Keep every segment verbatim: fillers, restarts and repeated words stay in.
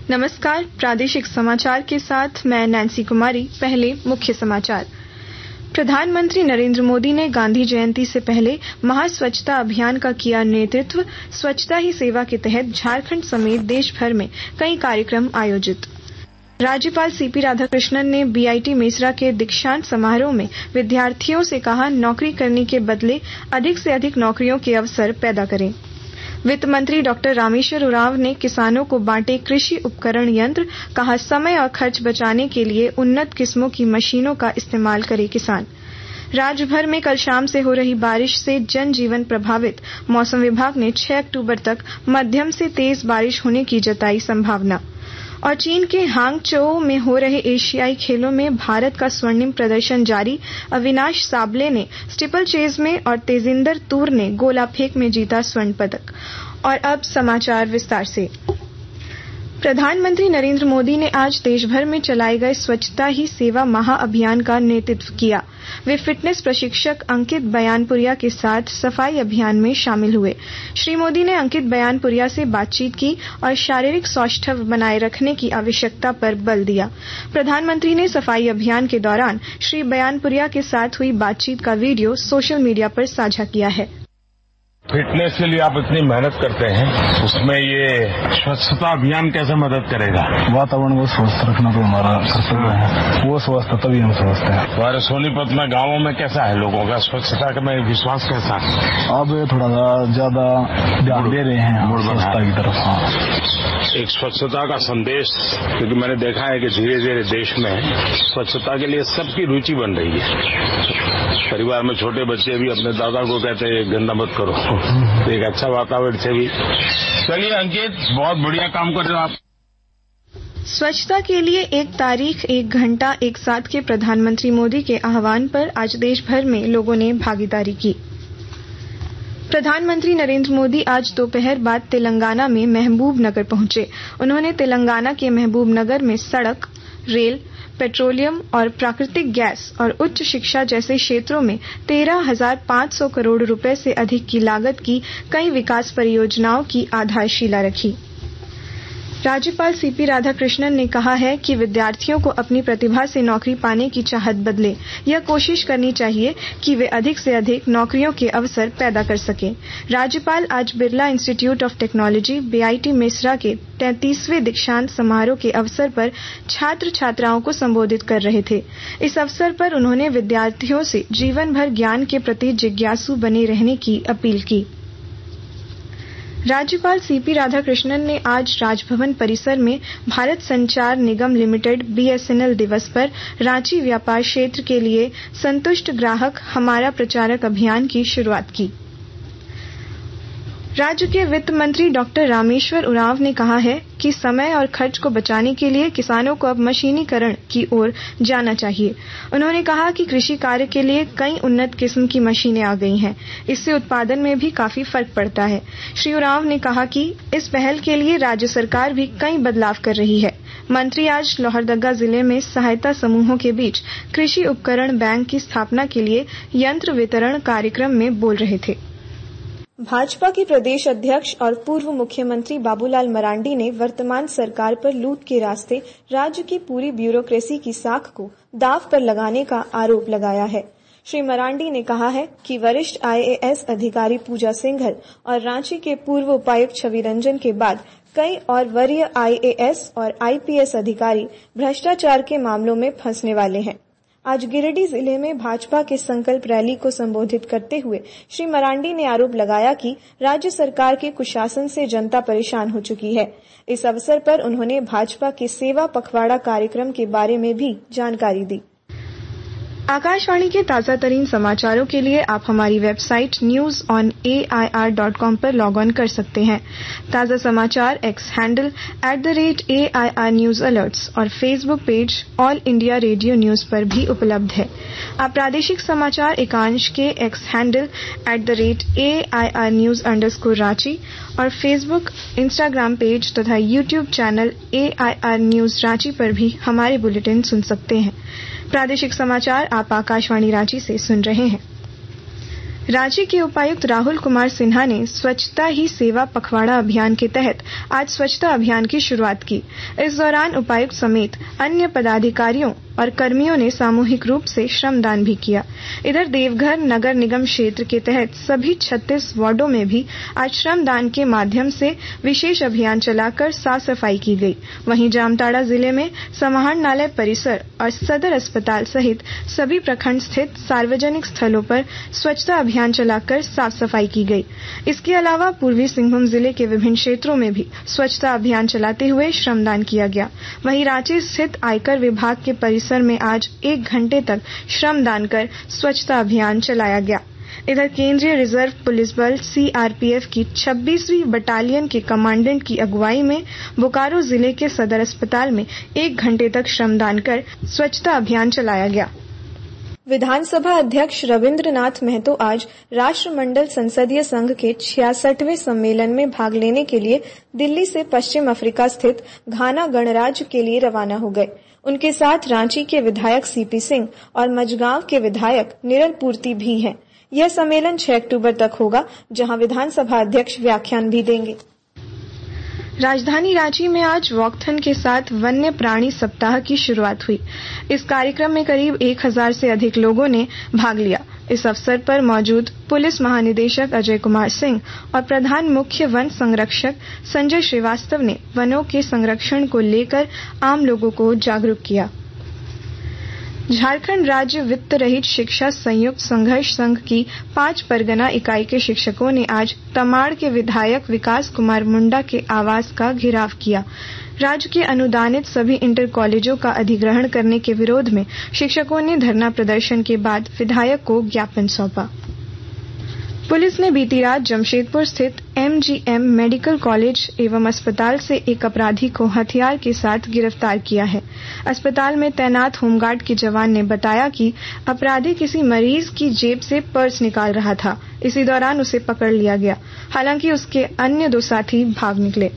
नमस्कार, प्रादेशिक समाचार के साथ मैं नैन्सी कुमारी। पहले मुख्य समाचार। प्रधानमंत्री नरेंद्र मोदी ने गांधी जयंती से पहले महास्वच्छता अभियान का किया नेतृत्व। स्वच्छता ही सेवा के तहत झारखंड समेत देश भर में कई कार्यक्रम आयोजित। राज्यपाल सीपी राधाकृष्णन ने बीआईटी मेसरा के दीक्षांत समारोह में विद्यार्थियों से कहा, नौकरी करने के बदले अधिक से अधिक नौकरियों के अवसर पैदा करें। वित्त मंत्री डॉक्टर रामेश्वर उरांव ने किसानों को बांटे कृषि उपकरण यंत्र। कहा, समय और खर्च बचाने के लिए उन्नत किस्मों की मशीनों का इस्तेमाल करे किसान। राज्य भर में कल शाम से हो रही बारिश से जनजीवन प्रभावित। मौसम विभाग ने छह अक्टूबर तक मध्यम से तेज बारिश होने की जताई संभावना। और चीन के हांगचो में हो रहे एशियाई खेलों में भारत का स्वर्णिम प्रदर्शन जारी। अविनाश साबले ने स्टीपल चेज में और तेजिंदर तूर ने गोला फेंक में जीता स्वर्ण पदक। और अब समाचार विस्तार से। प्रधानमंत्री नरेंद्र मोदी ने आज देश भर में चलाए गए स्वच्छता ही सेवा महाअभियान का नेतृत्व किया। वे फिटनेस प्रशिक्षक अंकित बयानपुरिया के साथ सफाई अभियान में शामिल हुए। श्री मोदी ने अंकित बयानपुरिया से बातचीत की और शारीरिक सौष्ठव बनाए रखने की आवश्यकता पर बल दिया। प्रधानमंत्री ने सफाई अभियान के दौरान श्री बयानपुरिया के साथ हुई बातचीत का वीडियो सोशल मीडिया पर साझा किया है। फिटनेस के लिए आप इतनी मेहनत करते हैं, उसमें ये स्वच्छता अभियान कैसे मदद करेगा? वातावरण को स्वस्थ रखना तो हमारा कर्तव्य है, वो स्वस्थ तभी हम स्वस्थ हैं। हमारे सोनीपत में गांवों में कैसा है लोगों का स्वच्छता में विश्वास कैसा है? अब थोड़ा सा ज्यादा ध्यान दे रहे हैं स्वच्छता की तरफ। हाँ, एक स्वच्छता का संदेश, क्योंकि मैंने देखा है कि धीरे धीरे देश में स्वच्छता के लिए सबकी रुचि बन रही है। परिवार में छोटे बच्चे भी अपने दादा को कहते हैं गंदा मत करो, एक अच्छा वातावरण से भी। चलिए अंकित, बहुत बढ़िया काम कर रहे हो आप। स्वच्छता के लिए एक तारीख, एक घंटा, एक साथ के प्रधानमंत्री मोदी के आह्वान पर आज देश भर में लोगों ने भागीदारी की। प्रधानमंत्री नरेंद्र मोदी आज दोपहर बाद तेलंगाना में महबूब नगर पहुंचे। उन्होंने तेलंगाना के महबूब नगर में सड़क, रेल, पेट्रोलियम और प्राकृतिक गैस और उच्च शिक्षा जैसे क्षेत्रों में तेरह हजार पाँच सौ करोड़ रुपए से अधिक की लागत की कई विकास परियोजनाओं की आधारशिला रखी। राज्यपाल सीपी राधाकृष्णन ने कहा है कि विद्यार्थियों को अपनी प्रतिभा से नौकरी पाने की चाहत बदले यह कोशिश करनी चाहिए कि वे अधिक से अधिक नौकरियों के अवसर पैदा कर सकें। राज्यपाल आज Birla Institute of Technology BIT Mesra के तैंतीसवें दीक्षांत समारोह के अवसर पर छात्र छात्राओं को संबोधित कर रहे थे। इस अवसर पर उन्होंने विद्यार्थियों से जीवन भर ज्ञान के प्रति जिज्ञासु बने रहने की अपील की। राज्यपाल सीपी राधाकृष्णन ने आज राजभवन परिसर में भारत संचार निगम लिमिटेड बीएसएनएल दिवस पर रांची व्यापार क्षेत्र के लिए संतुष्ट ग्राहक हमारा प्रचारक अभियान की शुरुआत की। राज्य के वित्त मंत्री डॉक्टर रामेश्वर उरांव ने कहा है कि समय और खर्च को बचाने के लिए किसानों को अब मशीनीकरण की ओर जाना चाहिए। उन्होंने कहा कि कृषि कार्य के लिए कई उन्नत किस्म की मशीनें आ गई हैं, इससे उत्पादन में भी काफी फर्क पड़ता है। श्री उरांव ने कहा कि इस पहल के लिए राज्य सरकार भी कई बदलाव कर रही है। मंत्री आज लोहरदगा जिले में सहायता समूहों के बीच कृषि उपकरण बैंक की स्थापना के लिए यंत्र वितरण कार्यक्रम में बोल रहे थे। भाजपा के प्रदेश अध्यक्ष और पूर्व मुख्यमंत्री बाबूलाल मरांडी ने वर्तमान सरकार पर लूट के रास्ते राज्य की पूरी ब्यूरोक्रेसी की साख को दांव पर लगाने का आरोप लगाया है। श्री मरांडी ने कहा है कि वरिष्ठ आईएएस अधिकारी पूजा सिंघल और रांची के पूर्व उपायुक्त छवि रंजन के बाद कई और वरीय आईएएस और आईपीएस अधिकारी भ्रष्टाचार के मामलों में फंसने वाले हैं। आज गिरिडीह जिले में भाजपा के संकल्प रैली को संबोधित करते हुए श्री मरांडी ने आरोप लगाया कि राज्य सरकार के कुशासन से जनता परेशान हो चुकी है। इस अवसर पर उन्होंने भाजपा के सेवा पखवाड़ा कार्यक्रम के बारे में भी जानकारी दी। आकाशवाणी के ताजा तरीन समाचारों के लिए आप हमारी website news on A I R dot com पर लॉग ऑन कर सकते हैं। ताजा समाचार X handle at the rate A I R news alerts और Facebook page All India Radio news पर भी उपलब्ध है। आप प्रादेशिक समाचार एकांश के X handle at the rate A I R news underscore Ranchi और फेसबुक, इंस्टाग्राम पेज तथा YouTube channel A I R news Ranchi पर भी हमारे बुलेटिन सुन सकते हैं। प्रादेशिक समाचार आप आकाशवाणी रांची से सुन रहे हैं। रांची के उपायुक्त राहुल कुमार सिन्हा ने स्वच्छता ही सेवा पखवाड़ा अभियान के तहत आज स्वच्छता अभियान की शुरुआत की। इस दौरान उपायुक्त समेत अन्य पदाधिकारियों और कर्मियों ने सामूहिक रूप से श्रमदान भी किया। इधर देवघर नगर निगम क्षेत्र के तहत सभी छत्तीस वार्डों में भी आज श्रमदान के माध्यम से विशेष अभियान चलाकर साफ सफाई की गई। वहीं जामताड़ा जिले में समाहरणालय परिसर और सदर अस्पताल सहित सभी प्रखंड स्थित सार्वजनिक स्थलों पर स्वच्छता अभियान चलाकर साफ सफाई की गई। इसके अलावा पूर्वी सिंहभूम जिले के विभिन्न क्षेत्रों में भी स्वच्छता अभियान चलाते हुए श्रमदान किया गया। वहीं रांची स्थित आयकर विभाग के परिसर में आज एक घंटे तक श्रमदान कर स्वच्छता अभियान चलाया गया। इधर केंद्रीय रिजर्व पुलिस बल सीआरपीएफ की छब्बीसवीं बटालियन के कमांडेंट की अगुवाई में बोकारो जिले के सदर अस्पताल में एक घंटे तक श्रमदान कर स्वच्छता अभियान चलाया गया। विधानसभा अध्यक्ष रविंद्रनाथ महतो आज राष्ट्रमंडल संसदीय संघ के छियासठवें सम्मेलन में भाग लेने के लिए दिल्ली से पश्चिम अफ्रीका स्थित घाना गणराज्य के लिए रवाना हो गए। उनके साथ रांची के विधायक सीपी सिंह और मजगांव के विधायक निरल पूर्ति भी हैं। यह सम्मेलन छह अक्टूबर तक होगा, जहां विधानसभा अध्यक्ष व्याख्यान भी देंगे। राजधानी रांची में आज वॉकथन के साथ वन्य प्राणी सप्ताह की शुरुआत हुई। इस कार्यक्रम में करीब एक हजार से अधिक लोगों ने भाग लिया। इस अवसर पर मौजूद पुलिस महानिदेशक अजय कुमार सिंह और प्रधान मुख्य वन संरक्षक संजय श्रीवास्तव ने वनों के संरक्षण को लेकर आम लोगों को जागरूक किया। झारखंड राज्य वित्त रहित शिक्षा संयुक्त संघर्ष संघ की पांच परगना इकाई के शिक्षकों ने आज तमाड़ के विधायक विकास कुमार मुंडा के आवास का घेराव किया। राज्य के अनुदानित सभी इंटर कॉलेजों का अधिग्रहण करने के विरोध में शिक्षकों ने धरना प्रदर्शन के बाद विधायक को ज्ञापन सौंपा। पुलिस ने बीती रात जमशेदपुर स्थित एमजीएम मेडिकल कॉलेज एवं अस्पताल से एक अपराधी को हथियार के साथ गिरफ्तार किया है। अस्पताल में तैनात होमगार्ड के जवान ने बताया कि अपराधी किसी मरीज की जेब से पर्स निकाल रहा था। इसी दौरान उसे पकड़ लिया गया। हालांकि उसके अन्य दो साथी भाग निकले।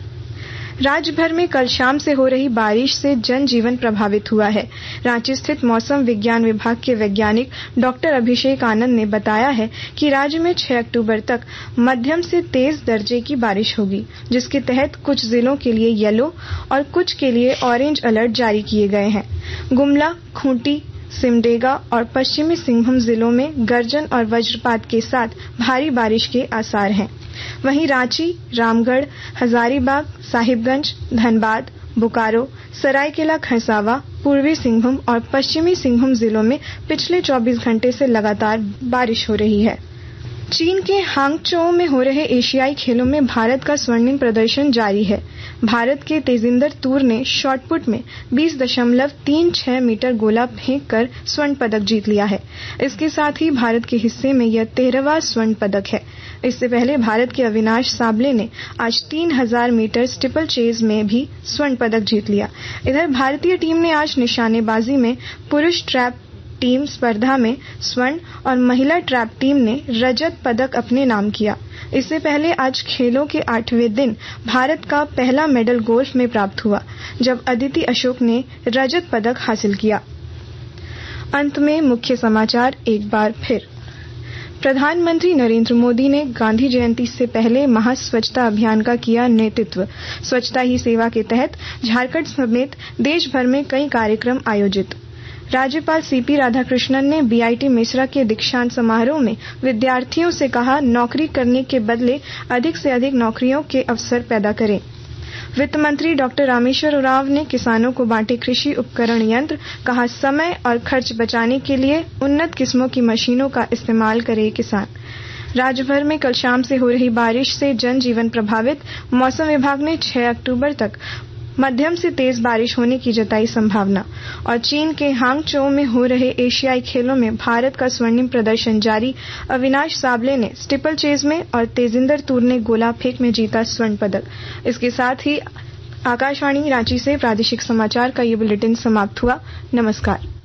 राज्य भर में कल शाम से हो रही बारिश से जनजीवन प्रभावित हुआ है। रांची स्थित मौसम विज्ञान विभाग के वैज्ञानिक डॉक्टर अभिषेक आनंद ने बताया है कि राज्य में छह अक्टूबर तक मध्यम से तेज दर्जे की बारिश होगी, जिसके तहत कुछ जिलों के लिए येलो और कुछ के लिए ऑरेंज अलर्ट जारी किए गए हैं। गुमला, खूंटी, सिमडेगा और पश्चिमी सिंहभूम जिलों में गर्जन और वज्रपात के साथ भारी बारिश के आसार हैं। वहीं रांची, रामगढ़, हजारीबाग, साहिबगंज, धनबाद, बोकारो, सरायकेला खरसावा, पूर्वी सिंहभूम और पश्चिमी सिंहभूम जिलों में पिछले चौबीस घंटे से लगातार बारिश हो रही है। चीन के हांगचो में हो रहे एशियाई खेलों में भारत का स्वर्णिम प्रदर्शन जारी है। भारत के तेजिंदर तूर ने शॉटपुट में बीस दशमलव तीन छह मीटर गोला फेंक कर स्वर्ण पदक जीत लिया है। इसके साथ ही भारत के हिस्से में यह तेरहवां स्वर्ण पदक है। इससे पहले भारत के अविनाश साबले ने आज तीन हजार मीटर स्टीपल चेज में भी स्वर्ण पदक जीत लिया। इधर भारतीय टीम ने आज निशानेबाजी में पुरुष ट्रैप टीम स्पर्धा में स्वर्ण और महिला ट्रैप टीम ने रजत पदक अपने नाम किया। इससे पहले आज खेलों के आठवें दिन भारत का पहला मेडल गोल्फ में प्राप्त हुआ, जब अदिति अशोक ने रजत पदक हासिल किया। अंत में मुख्य समाचार एक बार फिर। प्रधानमंत्री नरेंद्र मोदी ने गांधी जयंती से पहले महा स्वच्छता अभियान का किया नेतृत्व। स्वच्छता ही सेवा के तहत झारखंड समेत देश भर में कई कार्यक्रम आयोजित। राज्यपाल सीपी राधाकृष्णन ने बीआईटी मिश्रा के दीक्षांत समारोह में विद्यार्थियों से कहा, नौकरी करने के बदले अधिक से अधिक नौकरियों के अवसर पैदा करें। वित्त मंत्री डॉक्टर रामेश्वर उरांव ने किसानों को बांटे कृषि उपकरण यंत्र, कहा समय और खर्च बचाने के लिए उन्नत किस्मों की मशीनों का इस्तेमाल करे किसान। राज्य भर में कल शाम से हो रही बारिश से जनजीवन प्रभावित। मौसम विभाग ने छह अक्टूबर तक मध्यम से तेज बारिश होने की जताई संभावना। और चीन के हांगचो में हो रहे एशियाई खेलों में भारत का स्वर्णिम प्रदर्शन जारी। अविनाश साबले ने स्टीपल चेज में और तेजिंदर तूर ने गोला फेंक में जीता स्वर्ण पदक। इसके साथ ही आकाशवाणी रांची से प्रादेशिक समाचार का ये बुलेटिन समाप्त हुआ। नमस्कार।